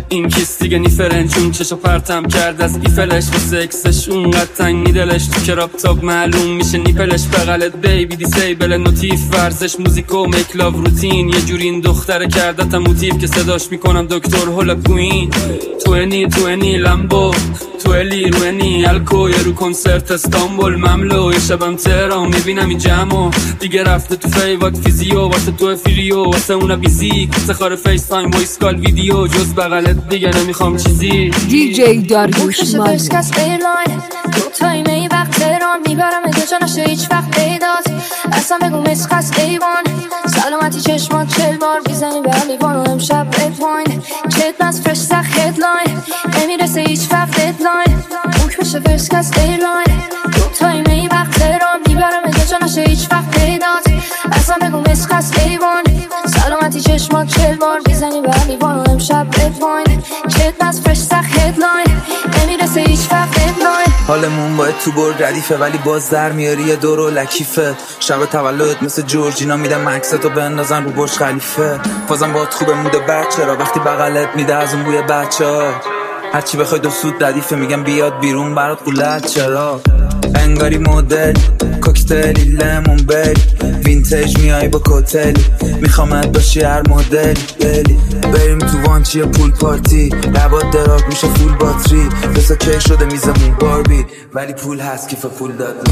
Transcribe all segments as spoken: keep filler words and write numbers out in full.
این کیس دیگه نیفرنجون چشو پرتم کرد از ایفلش و سکسش اونقدر تنگی دلش تو کراپ تاپ معلوم میشه نیپلش بغلت بیبی دیسیبل نوتیف ورزش موزیکو میک لاو روتین یه جوری این دختره کردتم موتیف که صداش میکنم دکتر هولا کوین تو انی تو انی لمبو تو الی رو انی الکو یه رو کنسرت استانبول مملو یه شبم تهران میبینم این جمعو دیگه رفته تو فیوات فیزیو واسه تو فیریو واسه اونا بیزی کتخار فیس تایم وایس کال ویدیو جز بغلت دیگه نمیخوام چیزی دی جی داریوش مالو تو تایمه وقت تهران میبرم اگه جا نشه هیچ وقت پیدات اصلا بگو مسخص ایوان سلامتی چشمات چل بار بیزنی به لیوان و امشب رد واین چت نز فرش سخ هدلاین نمیرسه هیچ وقت ددلاین بوک بشه فرسکس ایرلاین تو تایمه وقت تهران میبرم اگه جا نشه هیچ وقت پیدات اصلا بگو مسخص ایوان سلامتی چشمات چل بار بیزنی به لیوان و امشب رد واین چت نز فرش سخ هدلاین نمیرسه هیچ وقت ددلاین حالمون باید تو برد ردیفه ولی باز در میاری یه دور و لکیفه شب تولد مثل جورجینا میدم عکستو بندازن رو برج خلیفه بازم باید خوبه موده بچه را وقتی بغلت میده از اون بوی بچه ها هرچی بخوای دو سود ردیفه میگم بیاد بیرون برات قولت چرا انگاری مدل کوکتلی لیمون بری وینتیج میای با کوتلی میخوامت باشی هر مدل بلی بریم تو وانچی پول پارتی لبات دراگ میشه فول باتری بسا کی شده میزمون باربی ولی پول هست کیف پول داد می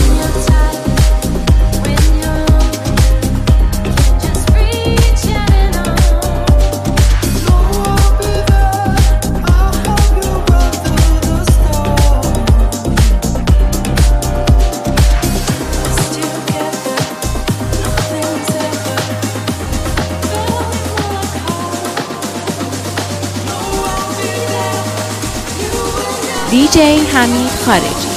دی جی حمید خارجی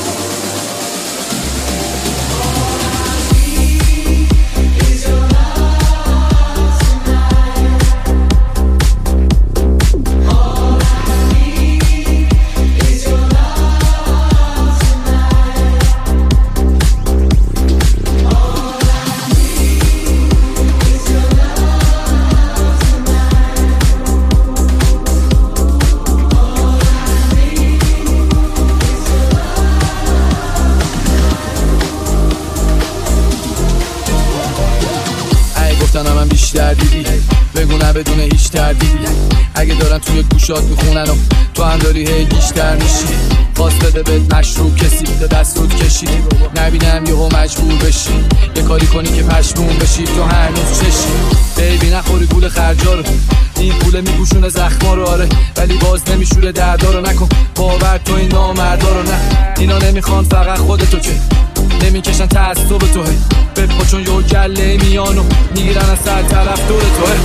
من بیشتر دیدی بگو نه بدون هیچ تردیدی اگه دارن توی گوشات میخونن و تو هم داری هی بیشتر میشی خواست بده بهت مشروب کسی بده دست رود کشیدی نبینم یهو مجبور بشی یه کاری کنی که پشمون بشی تو هنوز چشی بیبی نخوری گول خرجا رو این پوله میپوشونه زخما رو آره ولی باز نمیشوره دردا رو نکن باور تو این نامردا رو نه اینا نمیخوان فقط خودتو که نمیکشن تعصب توه بپا چون یو گله میانو میگیرن از سر طرف دور توه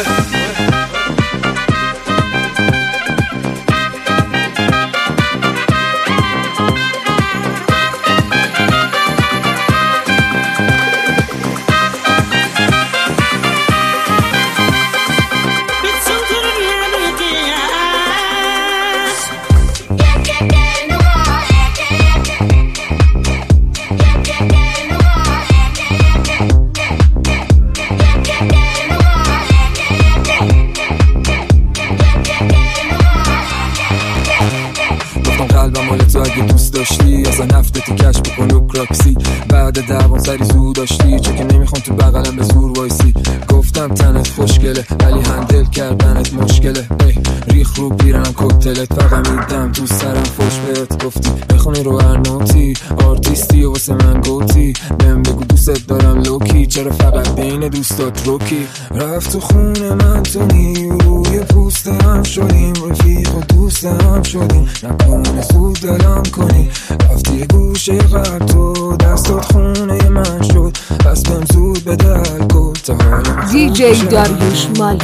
اگه دوست داشتی اصلا نفتتی کشف بکن و کراکسی بعد دوام سری زود داشتی چه که نمیخوام تو بغلم به زور وایسی گفتم تنت خوشگله ولی هندل کردنت مشکله ای ریخ رو پیرنم کوکتلت فقط میدم تو سرم خوش بهت گفتی بخونی رو هر نوتی آرتیستی و واسه من گوتی بهم بگو دوست دارم لوکی چرا فقط بین دوستات روکی رفت تو خونه من تو نیروی پوست هم شدیم رفیق و دوست هم شدیم نکنه سود دلم کنی رفتی گوشه قلب تو دستات خونه من شد بس بهم زود بده الکل تا حالا دی جی داریوش مالو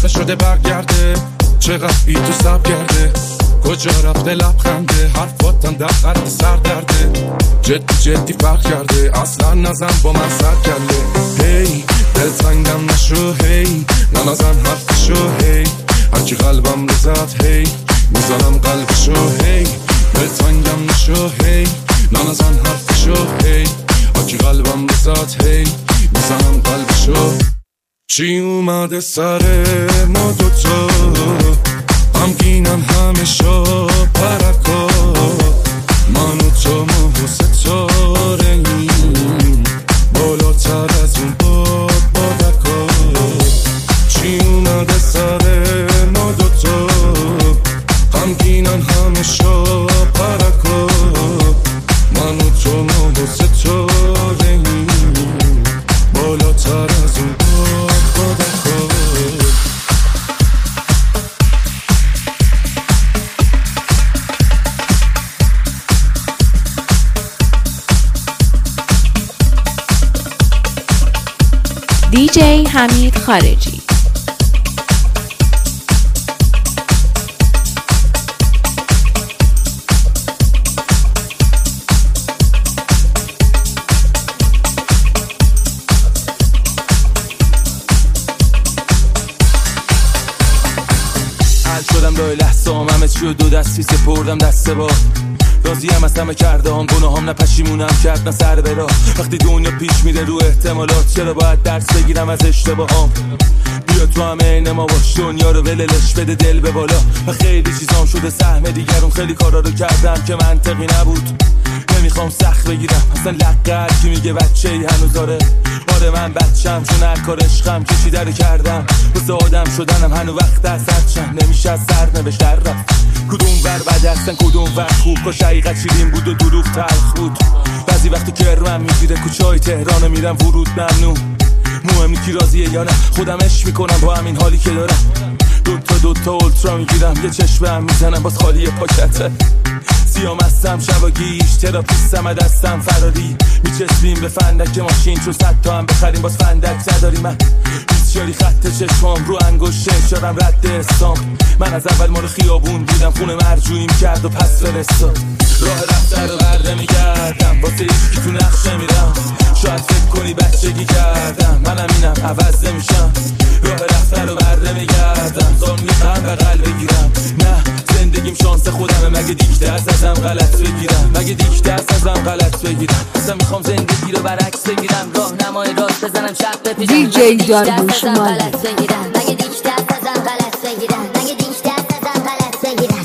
خسته شده برگرده، چقدر ای تو سب کرده، کجا رفته لبخنده، حرفاتم در قد سر درده، جدی جدی فرق کرده، اصلا نزن با من سر کرده. هی دل تنگم نشو، هی ننزن حرفشو، هی هرکی قلبم رزد، هی میزنم قلبشو، هی دل تنگم نشو، هی ننزن حرفشو، هی هرکی قلبم رزد، هی میزنم قلبشو. چی اومده سر ما دوتا، غمگینم همیشه پرکا، من و تو ماه و ستاره ایم بالاتر از اون باد بادکا. چی اومده سر ما دوتا، غمگینم همیشه پرکا، من و تو ماه و ستاره ایم بالاتر از اون باد بادکا. دیجی حمید خارجی. حل شدم دای لحظه هم همه چی و دو دستی سپردم دسته با راضی هم از همه کرده هم گناه هم نه پشیمونم کرد نه سر برا. وقتی دنیا پیش میره رو احتمالات چرا باید درس بگیرم از اشتباه هم. بیا تو هم عین ما باش دنیا رو وللش بده دل به بالا. و خیلی چیزام شده سهم دیگرون خیلی کارا رو کردم که منطقی نبود. نمیخوام سخت بگیرم اصلا لقه کی میگه بچه ای هنوز داره. آره من بچم چون هر کار عشقم کشیده رو کردم. واسه آدم شدنم هنو وقت از سرچم نمیشه از سر نوشت در رفت. کدوم ور بد هستن کدوم ور خوب کاش حقیقت شیرین بود و دروغ تلخ بود. بعضی وقتی کرمم میگیره کوچه‌های تهران میرم ورود ممنوع. مهم کی راضیه یا نه خودم عشق میکنم با همین حالی که دارم. دوتا دوتا اولترا میگیرم یه چشمم میزنم باز خالی پاکته. سیام هستم شباگیش تراپیستم دستم فراری. میچسبیم به فندک ماشین چون صد تا هم بخریم باز فندک نداریم. من بیسیاری خط چشمام رو انگشت شدم رد استام. من از اول مال خیابون بودم خونه مرجوعیم کرد و پس فرستاد. راه رفته رو برده میگردم واسه ایشکی تو نقشه میرم. شاید فکر کنی بچگی کردم منم اینم عوض نمیشم. راه رفته رو برده میگردم زانوی غم بغل بگیرم. نه زندگیم شانس خودمه مگه دیک دست ازم غلط بگیرم. مگه دیک دست ازم غلط بگیرم. اصلا میخوام زندگی رو برعکس بگیرم. راه نمای راست بزنم چپ بپیشم. دیجی داریوش مالی. مگه دیک دست ازم غلط بگیرم. مگه دیک دست ازم غلط بگیرم.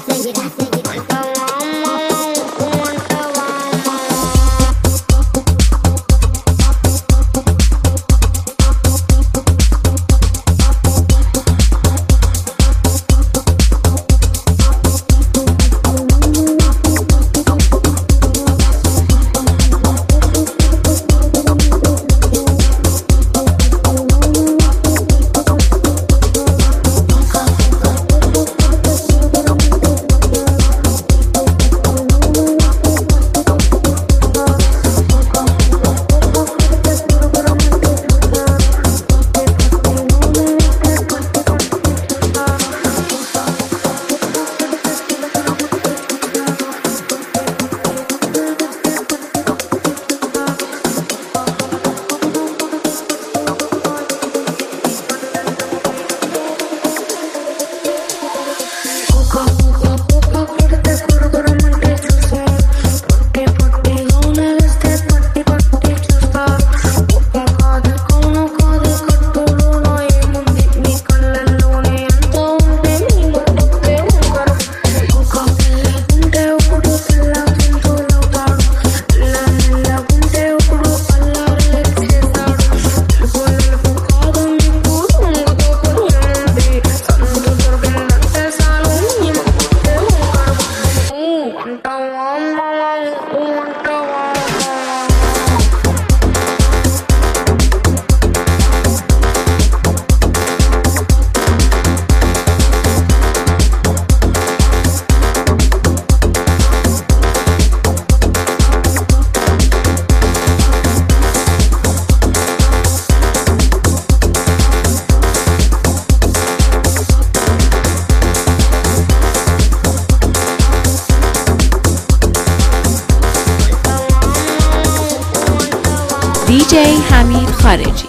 دیجی حمید خارجی.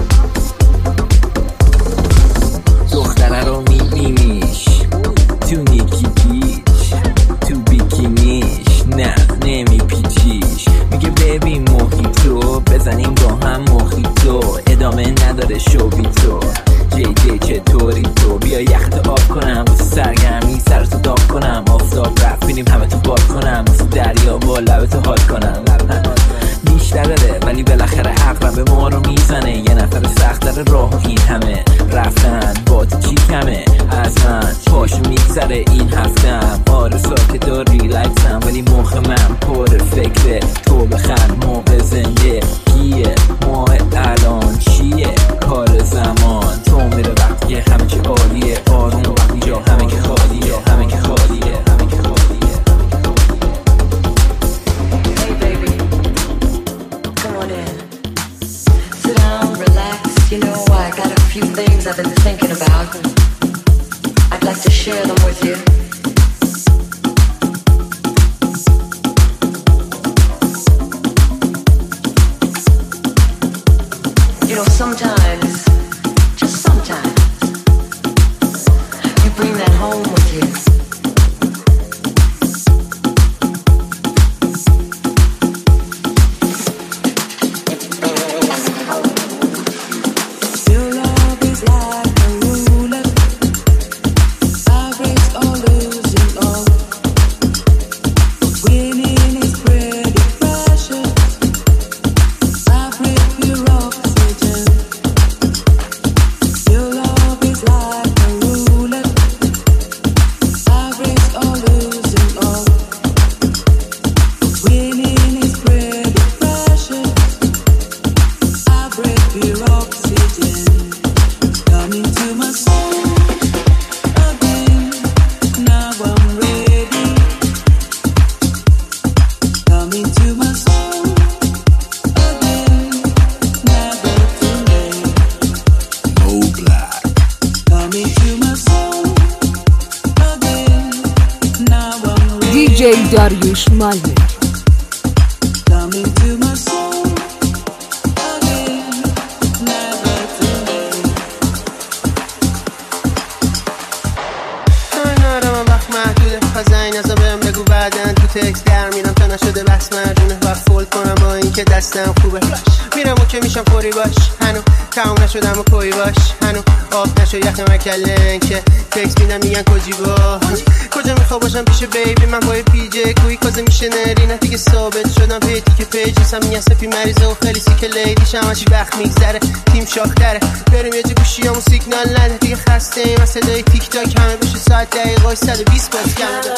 دختره رو میبینیش تو نیکی پیش، تو بیکینیش نه نمیپیچیش، میگه ببین موهیتو بزنیم با هم موهیتو، ادامه نداره شو بی تو. جی جی چطوری تو؟ بیا یخت آب کنم واسه سرگرمی، سرتو داغ کنم، آفتاب رفت بینیم همه تو باد کنم، واسه دریا با لبتو حال کنم. بیشتر داره ولی بالاخره عقرب ما رو میزنه، یه نفر سخت داره راه این همه رفتن، با تو چی کمه از من پاشو میگذره این هفتم. آره ساکت و ریلکسم ولی مخ من پر فکره، تو بخند موقع زنده گیه، ماه الان چیه کار زمان، تو میره وقتی همه که عالیه، آروم وقتی جا همه که خالیه، همه که خالیه، همه که خالیه. Hey baby, come on in. Sit down, relax. You know I got a few things I've been thinking about. I'd like to share them with you. You know, sometimes, just sometimes, you bring that home with you. Your love is like a ruler, vibrates or losing all. Winning is pretty pressure, vibrate pure oxygen. Your love is like a ruler, vibrates or losing all. Winning is pretty pressure, vibrate pure oxygen. Coming to my soul again, now I'm ready. Coming to my soul again, never too late. No black. Coming to my soul again, now I'm ready. دیجی داریوش مالمه. Coming to my soul again, never too late. کار نارم وقت محدوده، خزین ازا بهم بگو بعدن تو تکس در میرم تا نشده بس مردونه، و فولد کنم با این که دستم خوبه، میرم و که میشم فوری باش، هنو تموم نشدم و کوی باش، هنو آب نشو یخم کلن که تکس میدم میگن کجی با کجا میخوا باشم پیش بیبی، من با پی جی کوی کازه میشه نری، نه دیگه ثابت شدم پیتی که پیجیسم، میگن سپی مریضه و خیلی سیکه لیدیش، همشی وقت میگذره تیم شاختره، بریم یه جا گوشی همون سیگنال نده، دیگه خسته ایم از صدای تیک تاک، همه بشه ساعت دقیقای صد و بیست باز کرده.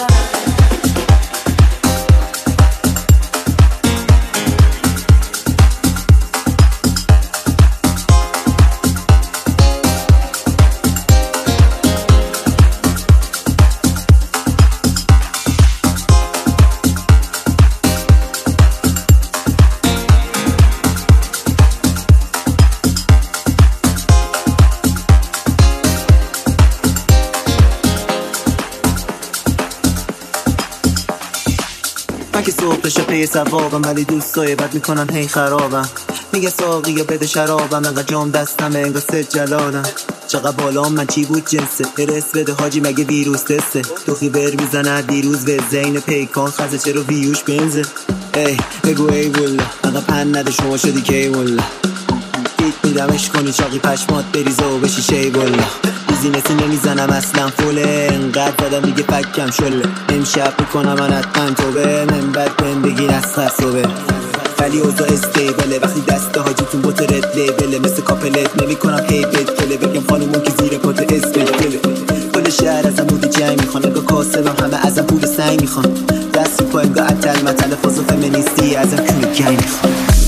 من که صبح بشه پی ثوابم، ولی دوستای بد میکنن هی خرابم، میگه ساقی یا بده شرابم، انقدر جام دستمه انگار سه جلالم، چقدر بالام من چی بود جنسه، ارس بده حاجی مگه ویروس تسته، تو خیبر میزنه دیروز به زین پیکان خزه چرا ویوش بنزه، ای بگو ای والله انقدر پن نده شما شدی کی والله، دیت میدمش کنی چاقی پشمات بریزه و بشی شی والله، بیزینسی نمیزنم اصلا فوله، انقدر زدم دیگه فکم شله، امشب میکنم من حتما توبه، من بد بهم بگین از خرصوبه، ولی اوضاع استیبله، وقتی دست حاجیتون بوت رد لیبله، مثل کاپلت نمیکنم هی بد کله، بگم خانومون که زیر پات اسمش گله، کل شهر ازم بودی جنگ میخوان، نگاه کاسبم همه ازم پول سنگ میخوان، دست رو پایم گاه اتل متل فاز و فمینیستی ازم کونه گنگ میخوان.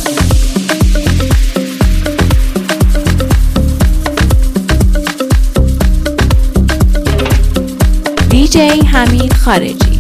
دیجی حمید خارجی.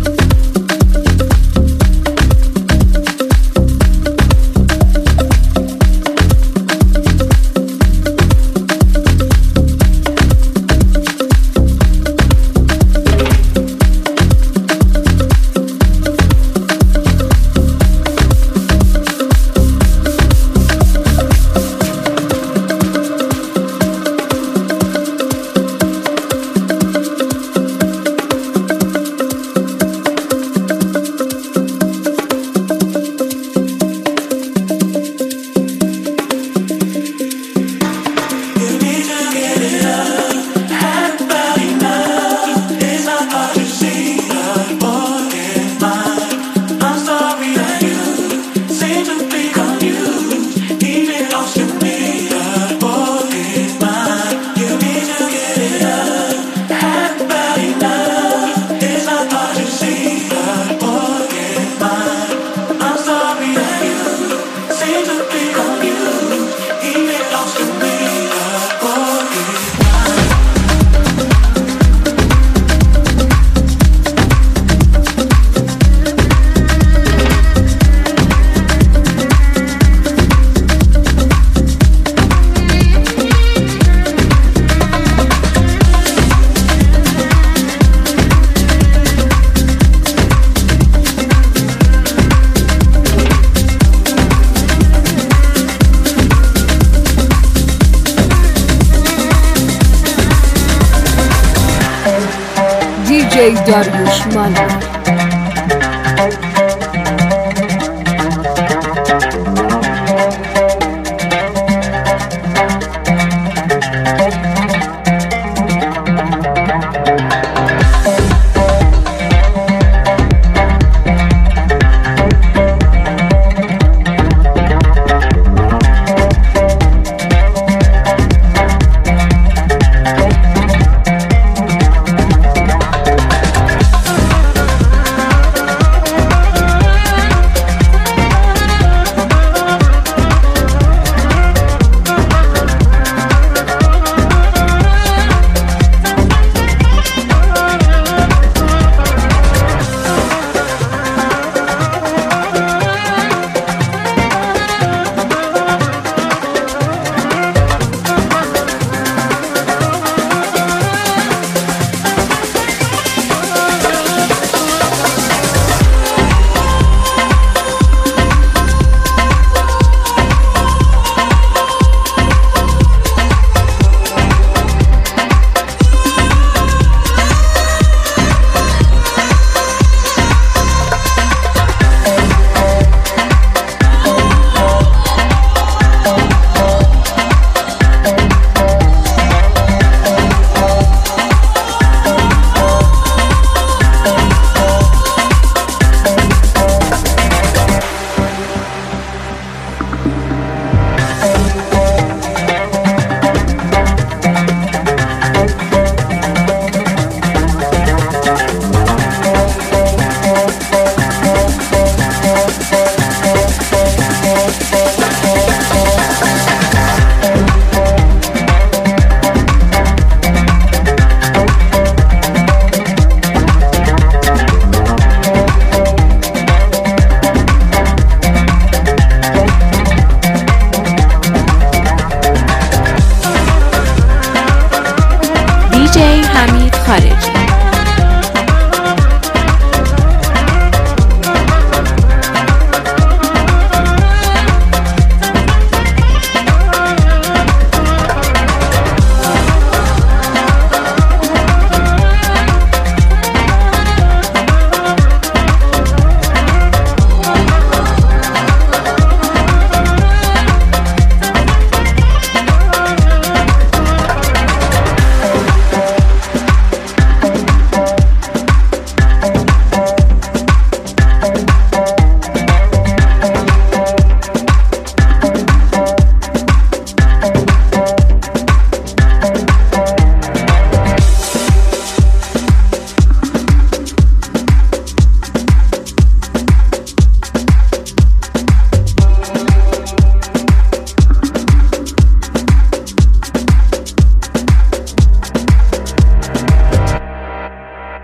دی داریوش مالمن.